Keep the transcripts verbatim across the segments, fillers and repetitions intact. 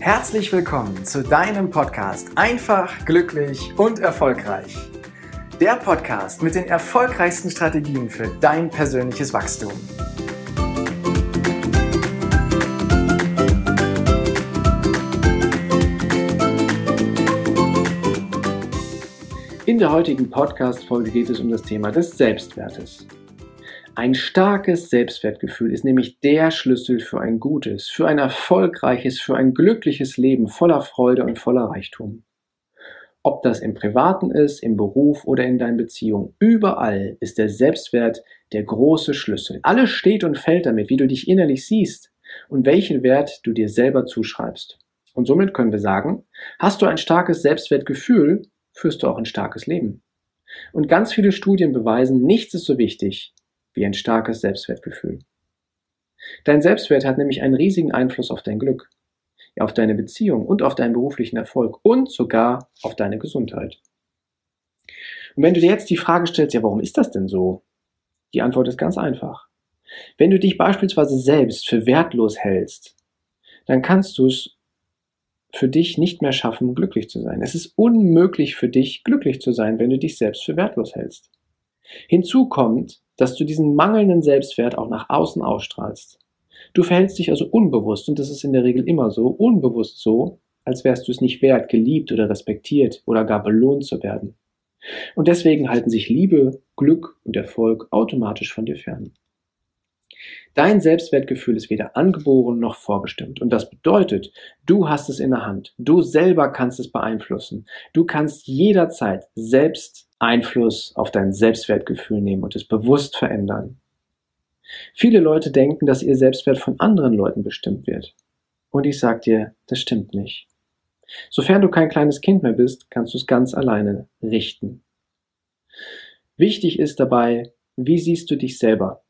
Herzlich willkommen zu deinem Podcast Einfach, glücklich und erfolgreich. Der Podcast mit den erfolgreichsten Strategien für dein persönliches Wachstum. In der heutigen Podcast-Folge geht es um das Thema des Selbstwertes. Ein starkes Selbstwertgefühl ist nämlich der Schlüssel für ein gutes, für ein erfolgreiches, für ein glückliches Leben voller Freude und voller Reichtum. Ob das im Privaten ist, im Beruf oder in deinen Beziehungen, überall ist der Selbstwert der große Schlüssel. Alles steht und fällt damit, wie du dich innerlich siehst und welchen Wert du dir selber zuschreibst. Und somit können wir sagen, hast du ein starkes Selbstwertgefühl, führst du auch ein starkes Leben. Und ganz viele Studien beweisen, nichts ist so wichtig wie ein starkes Selbstwertgefühl. Dein Selbstwert hat nämlich einen riesigen Einfluss auf dein Glück, auf deine Beziehung und auf deinen beruflichen Erfolg und sogar auf deine Gesundheit. Und wenn du dir jetzt die Frage stellst, ja, warum ist das denn so? Die Antwort ist ganz einfach. Wenn du dich beispielsweise selbst für wertlos hältst, dann kannst du es für dich nicht mehr schaffen, glücklich zu sein. Es ist unmöglich für dich, glücklich zu sein, wenn du dich selbst für wertlos hältst. Hinzu kommt, dass du diesen mangelnden Selbstwert auch nach außen ausstrahlst. Du verhältst dich also unbewusst, und das ist in der Regel immer so, unbewusst so, als wärst du es nicht wert, geliebt oder respektiert oder gar belohnt zu werden. Und deswegen halten sich Liebe, Glück und Erfolg automatisch von dir fern. Dein Selbstwertgefühl ist weder angeboren noch vorbestimmt. Und das bedeutet, du hast es in der Hand. Du selber kannst es beeinflussen. Du kannst jederzeit selbst Einfluss auf dein Selbstwertgefühl nehmen und es bewusst verändern. Viele Leute denken, dass ihr Selbstwert von anderen Leuten bestimmt wird. Und ich sag dir, das stimmt nicht. Sofern du kein kleines Kind mehr bist, kannst du es ganz alleine richten. Wichtig ist dabei, wie siehst du dich selber?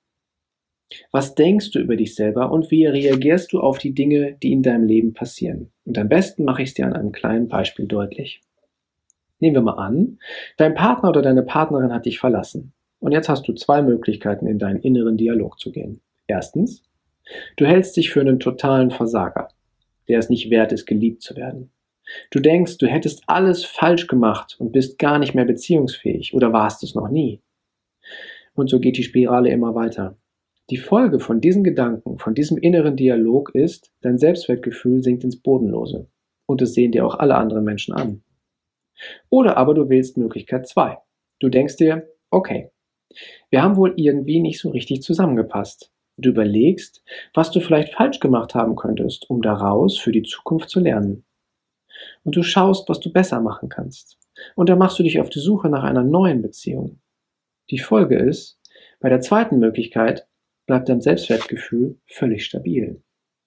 Was denkst du über dich selber und wie reagierst du auf die Dinge, die in deinem Leben passieren? Und am besten mache ich es dir an einem kleinen Beispiel deutlich. Nehmen wir mal an, dein Partner oder deine Partnerin hat dich verlassen. Und jetzt hast du zwei Möglichkeiten, in deinen inneren Dialog zu gehen. Erstens, du hältst dich für einen totalen Versager, der es nicht wert ist, geliebt zu werden. Du denkst, du hättest alles falsch gemacht und bist gar nicht mehr beziehungsfähig oder warst es noch nie. Und so geht die Spirale immer weiter. Die Folge von diesen Gedanken, von diesem inneren Dialog ist, dein Selbstwertgefühl sinkt ins Bodenlose. Und das sehen dir auch alle anderen Menschen an. Oder aber du wählst Möglichkeit zwei. Du denkst dir, okay, wir haben wohl irgendwie nicht so richtig zusammengepasst. Du überlegst, was du vielleicht falsch gemacht haben könntest, um daraus für die Zukunft zu lernen. Und du schaust, was du besser machen kannst. Und dann machst du dich auf die Suche nach einer neuen Beziehung. Die Folge ist, bei der zweiten Möglichkeit bleibt dein Selbstwertgefühl völlig stabil.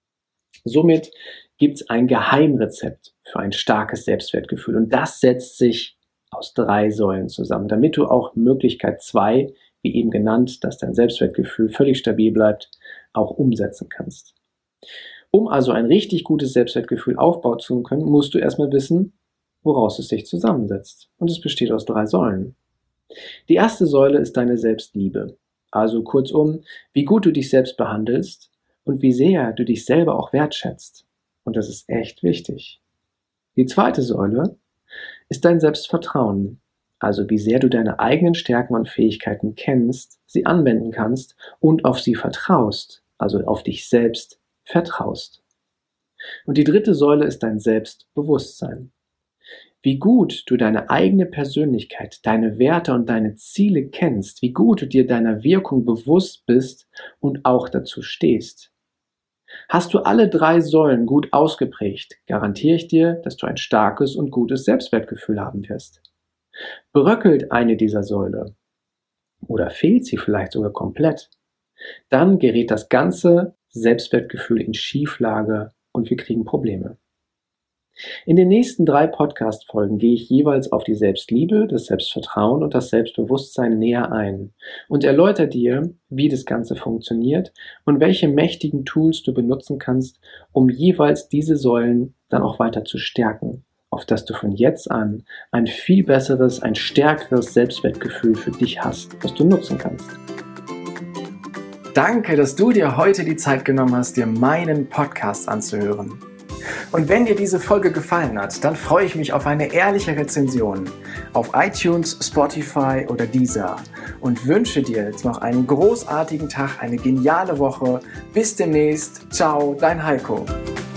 Somit gibt es ein Geheimrezept für ein starkes Selbstwertgefühl und das setzt sich aus drei Säulen zusammen, damit du auch Möglichkeit zwei, wie eben genannt, dass dein Selbstwertgefühl völlig stabil bleibt, auch umsetzen kannst. Um also ein richtig gutes Selbstwertgefühl aufbauen zu können, musst du erstmal wissen, woraus es sich zusammensetzt. Und es besteht aus drei Säulen. Die erste Säule ist deine Selbstliebe. Also kurzum, wie gut du dich selbst behandelst und wie sehr du dich selber auch wertschätzt. Und das ist echt wichtig. Die zweite Säule ist dein Selbstvertrauen. Also wie sehr du deine eigenen Stärken und Fähigkeiten kennst, sie anwenden kannst und auf sie vertraust. Also auf dich selbst vertraust. Und die dritte Säule ist dein Selbstbewusstsein. Wie gut du deine eigene Persönlichkeit, deine Werte und deine Ziele kennst, wie gut du dir deiner Wirkung bewusst bist und auch dazu stehst. Hast du alle drei Säulen gut ausgeprägt, garantiere ich dir, dass du ein starkes und gutes Selbstwertgefühl haben wirst. Bröckelt eine dieser Säule oder fehlt sie vielleicht sogar komplett, dann gerät das ganze Selbstwertgefühl in Schieflage und wir kriegen Probleme. In den nächsten drei Podcast-Folgen gehe ich jeweils auf die Selbstliebe, das Selbstvertrauen und das Selbstbewusstsein näher ein und erläutere dir, wie das Ganze funktioniert und welche mächtigen Tools du benutzen kannst, um jeweils diese Säulen dann auch weiter zu stärken, auf dass du von jetzt an ein viel besseres, ein stärkeres Selbstwertgefühl für dich hast, das du nutzen kannst. Danke, dass du dir heute die Zeit genommen hast, dir meinen Podcast anzuhören. Und wenn dir diese Folge gefallen hat, dann freue ich mich auf eine ehrliche Rezension auf iTunes, Spotify oder Deezer und wünsche dir jetzt noch einen großartigen Tag, eine geniale Woche. Bis demnächst. Ciao, dein Heiko.